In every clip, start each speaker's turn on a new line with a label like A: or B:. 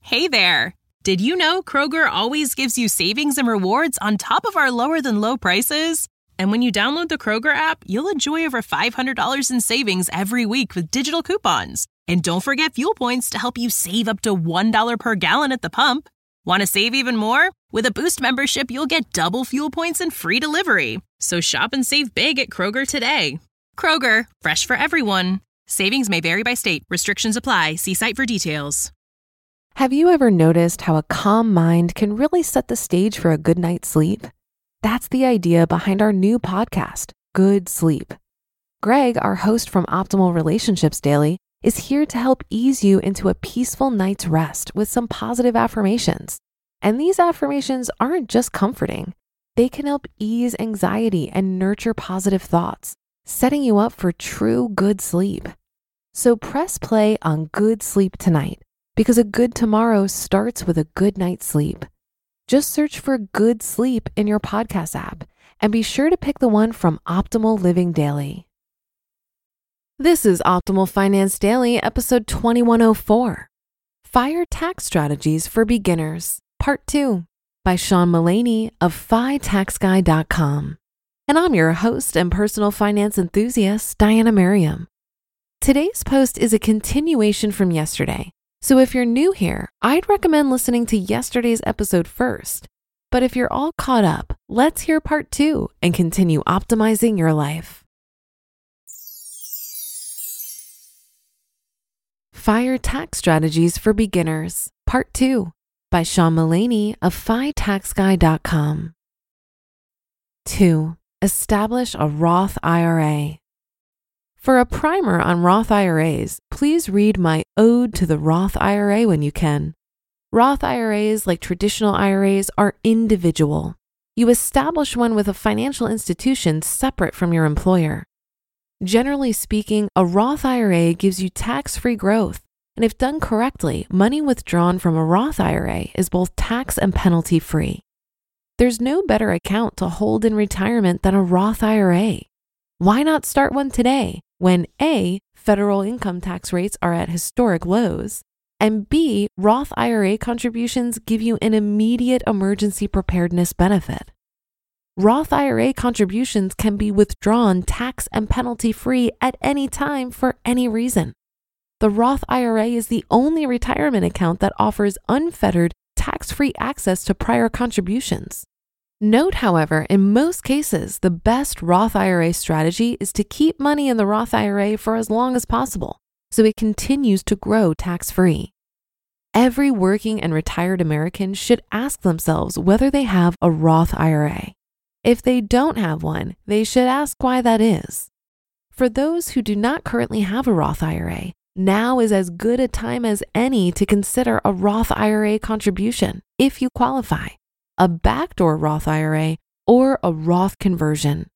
A: Hey there! Did you know Kroger always gives you savings and rewards on top of our lower-than-low prices? And when you download the Kroger app, you'll enjoy over $500 in savings every week with digital coupons. And don't forget fuel points to help you save up to $1 per gallon at the pump. Want to save even more? With a Boost membership, you'll get double fuel points and free delivery. So shop and save big at Kroger today. Kroger, fresh for everyone. Savings may vary by state. Restrictions apply. See site for details.
B: Have you ever noticed how a calm mind can really set the stage for a good night's sleep? That's the idea behind our new podcast, Good Sleep. Greg, our host from Optimal Relationships Daily, is here to help ease you into a peaceful night's rest with some positive affirmations. And these affirmations aren't just comforting. They can help ease anxiety and nurture positive thoughts, setting you up for true good sleep. So press play on Good Sleep tonight, because a good tomorrow starts with a good night's sleep. Just search for Good Sleep in your podcast app and be sure to pick the one from Optimal Living Daily. This is Optimal Finance Daily, episode 2104, Fire Tax Strategies for Beginners, Part 2, by Sean Mullaney of FiTaxGuy.com. And I'm your host and personal finance enthusiast, Diana Merriam. Today's post is a continuation from yesterday. So if you're new here, I'd recommend listening to yesterday's episode first. But if you're all caught up, let's hear part 2 and continue optimizing your life. Fire Tax Strategies for Beginners, Part 2, by Sean Mullaney of FiTaxGuy.com. 2. Establish a Roth IRA. For a primer on Roth IRAs, please read my Ode to the Roth IRA when you can. Roth IRAs, like traditional IRAs, are individual. You establish one with a financial institution separate from your employer. Generally speaking, a Roth IRA gives you tax-free growth, and if done correctly, money withdrawn from a Roth IRA is both tax and penalty-free. There's no better account to hold in retirement than a Roth IRA. Why not start one today when A, federal income tax rates are at historic lows, and B, Roth IRA contributions give you an immediate emergency preparedness benefit? Roth IRA contributions can be withdrawn tax and penalty-free at any time for any reason. The Roth IRA is the only retirement account that offers unfettered, tax-free access to prior contributions. Note, however, in most cases, the best Roth IRA strategy is to keep money in the Roth IRA for as long as possible, so it continues to grow tax-free. Every working and retired American should ask themselves whether they have a Roth IRA. If they don't have one, they should ask why that is. For those who do not currently have a Roth IRA, now is as good a time as any to consider a Roth IRA contribution, if you qualify, a backdoor Roth IRA, or a Roth conversion.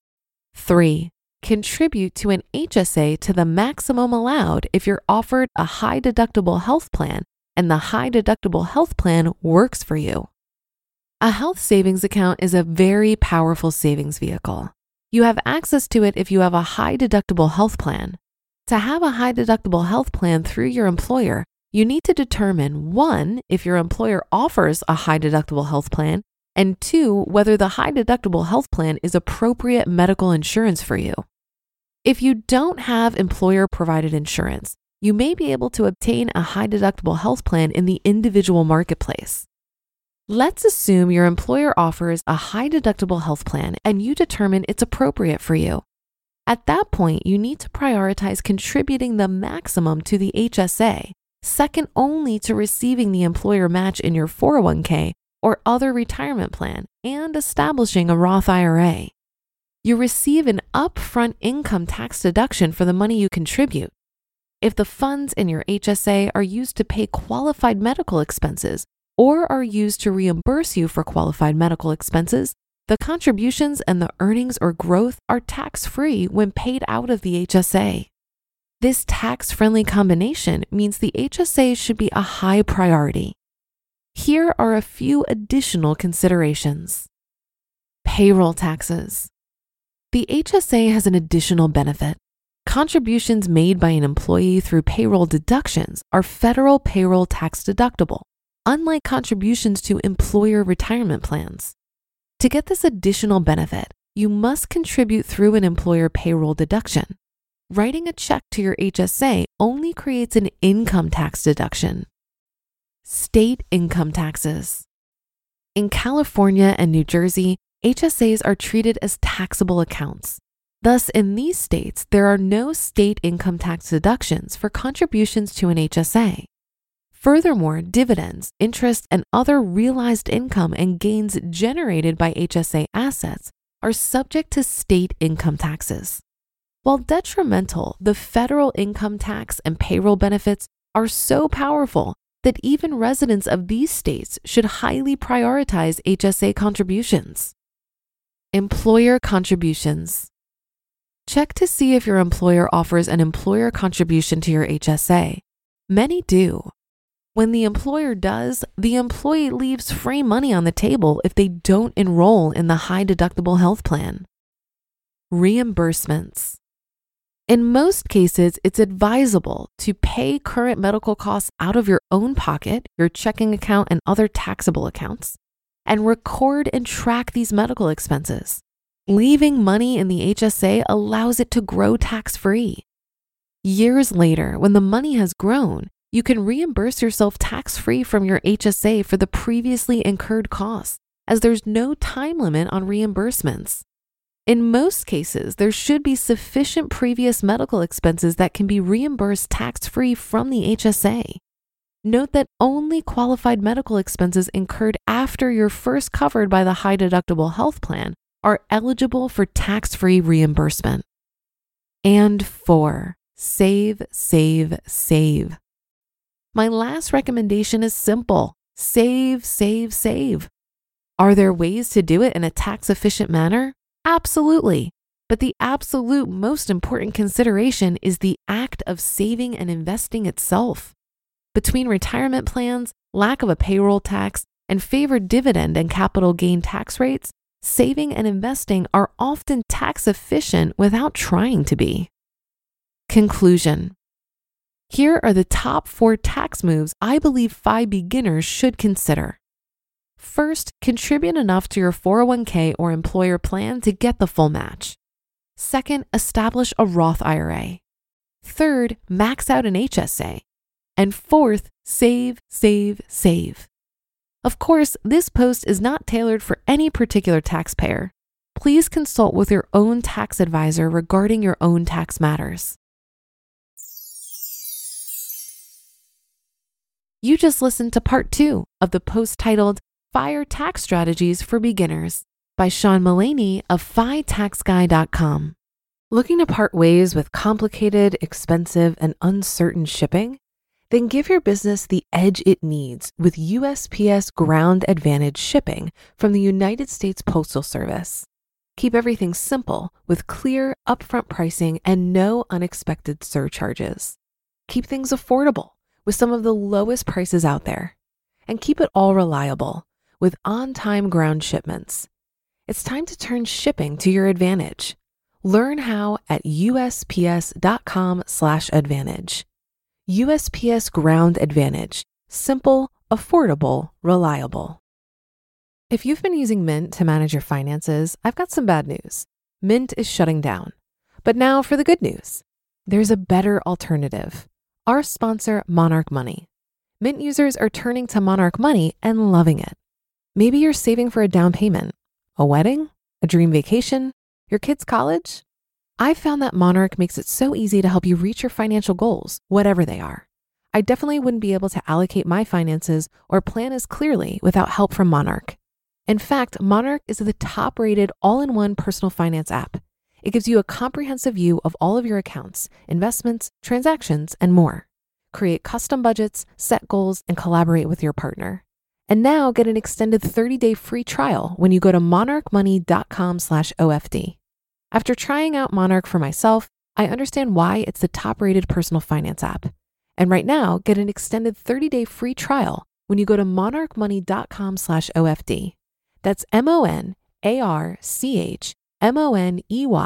B: 3. Contribute to an HSA to the maximum allowed if you're offered a high-deductible health plan and the high-deductible health plan works for you. A health savings account is a very powerful savings vehicle. You have access to it if you have a high-deductible health plan. To have a high-deductible health plan through your employer, you need to determine 1, if your employer offers a high-deductible health plan, and 2, whether the high-deductible health plan is appropriate medical insurance for you. If you don't have employer-provided insurance, you may be able to obtain a high-deductible health plan in the individual marketplace. Let's assume your employer offers a high-deductible health plan and you determine it's appropriate for you. At that point, you need to prioritize contributing the maximum to the HSA, second only to receiving the employer match in your 401k or other retirement plan and establishing a Roth IRA. You receive an upfront income tax deduction for the money you contribute. If the funds in your HSA are used to pay qualified medical expenses or are used to reimburse you for qualified medical expenses, the contributions and the earnings or growth are tax-free when paid out of the HSA. This tax-friendly combination means the HSA should be a high priority. Here are a few additional considerations. Payroll taxes. The HSA has an additional benefit. Contributions made by an employee through payroll deductions are federal payroll tax deductible, unlike contributions to employer retirement plans. To get this additional benefit, you must contribute through an employer payroll deduction. Writing a check to your HSA only creates an income tax deduction. State income taxes. In California and New Jersey, HSAs are treated as taxable accounts. Thus, in these states, there are no state income tax deductions for contributions to an HSA. Furthermore, dividends, interest, and other realized income and gains generated by HSA assets are subject to state income taxes. While detrimental, the federal income tax and payroll benefits are so powerful that even residents of these states should highly prioritize HSA contributions. Employer contributions. Check to see if your employer offers an employer contribution to your HSA. Many do. When the employer does, the employee leaves free money on the table if they don't enroll in the high deductible health plan. Reimbursements. In most cases, it's advisable to pay current medical costs out of your own pocket, your checking account, and other taxable accounts, and record and track these medical expenses. Leaving money in the HSA allows it to grow tax-free. Years later, when the money has grown, you can reimburse yourself tax-free from your HSA for the previously incurred costs, as there's no time limit on reimbursements. In most cases, there should be sufficient previous medical expenses that can be reimbursed tax-free from the HSA. Note that only qualified medical expenses incurred after you're first covered by the high deductible health plan are eligible for tax-free reimbursement. And 4, save, save, save. My last recommendation is simple: save, save, save. Are there ways to do it in a tax-efficient manner? Absolutely. But the absolute most important consideration is the act of saving and investing itself. Between retirement plans, lack of a payroll tax, and favored dividend and capital gain tax rates, saving and investing are often tax efficient without trying to be. Conclusion. Here are the top 4 tax moves I believe FI beginners should consider. First, contribute enough to your 401k or employer plan to get the full match. Second, establish a Roth IRA. Third, max out an HSA. And fourth, save, save, save. Of course, this post is not tailored for any particular taxpayer. Please consult with your own tax advisor regarding your own tax matters. You just listened to part 2 of the post titled Fire Tax Strategies for Beginners by Sean Mullaney of FiTaxGuy.com. Looking to part ways with complicated, expensive, and uncertain shipping? Then give your business the edge it needs with USPS Ground Advantage shipping from the United States Postal Service. Keep everything simple with clear, upfront pricing and no unexpected surcharges. Keep things affordable with some of the lowest prices out there. And keep it all reliable with on-time ground shipments. It's time to turn shipping to your advantage. Learn how at USPS.com/advantage. USPS Ground Advantage. Simple, affordable, reliable. If you've been using Mint to manage your finances, I've got some bad news. Mint is shutting down. But now for the good news. There's a better alternative. Our sponsor, Monarch Money. Mint users are turning to Monarch Money and loving it. Maybe you're saving for a down payment, a wedding, a dream vacation, your kids' college. I've found that Monarch makes it so easy to help you reach your financial goals, whatever they are. I definitely wouldn't be able to allocate my finances or plan as clearly without help from Monarch. In fact, Monarch is the top-rated all-in-one personal finance app. It gives you a comprehensive view of all of your accounts, investments, transactions, and more. Create custom budgets, set goals, and collaborate with your partner. And now get an extended 30-day free trial when you go to monarchmoney.com/OFD. After trying out Monarch for myself, I understand why it's the top-rated personal finance app. And right now, get an extended 30-day free trial when you go to monarchmoney.com/OFD. That's MONARCHMONEY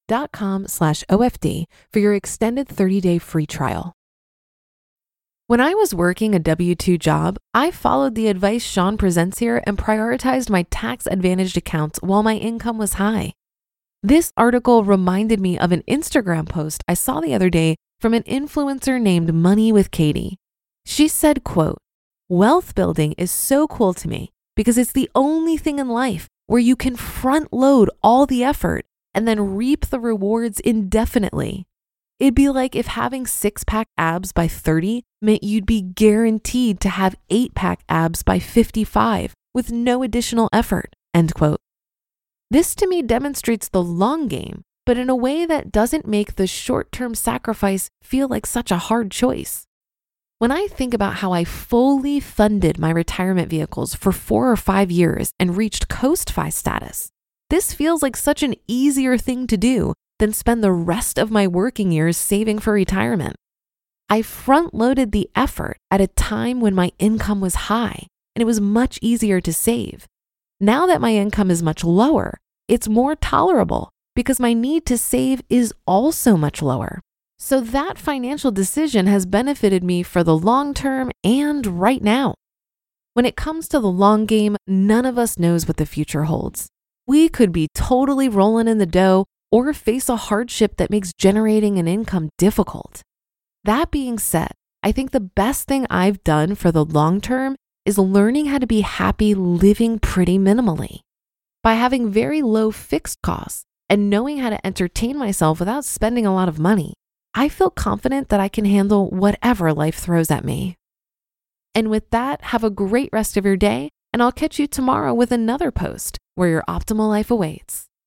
B: betterhelp.com/OFD for your extended 30-day free trial. When I was working a W-2 job, I followed the advice Sean presents here and prioritized my tax-advantaged accounts while my income was high. This article reminded me of an Instagram post I saw the other day from an influencer named Money with Katie. She said, quote, "Wealth building is so cool to me because it's the only thing in life where you can front load all the effort and then reap the rewards indefinitely. It'd be like if having 6-pack abs by 30 meant you'd be guaranteed to have 8-pack abs by 55 with no additional effort," end quote. This to me demonstrates the long game, but in a way that doesn't make the short-term sacrifice feel like such a hard choice. When I think about how I fully funded my retirement vehicles for 4 or 5 years and reached Coast-Fi status, this feels like such an easier thing to do than spend the rest of my working years saving for retirement. I front-loaded the effort at a time when my income was high and it was much easier to save. Now that my income is much lower, it's more tolerable because my need to save is also much lower. So that financial decision has benefited me for the long term and right now. When it comes to the long game, none of us knows what the future holds. We could be totally rolling in the dough or face a hardship that makes generating an income difficult. That being said, I think the best thing I've done for the long term is learning how to be happy living pretty minimally. By having very low fixed costs and knowing how to entertain myself without spending a lot of money, I feel confident that I can handle whatever life throws at me. And with that, have a great rest of your day, and I'll catch you tomorrow with another post where your optimal life awaits.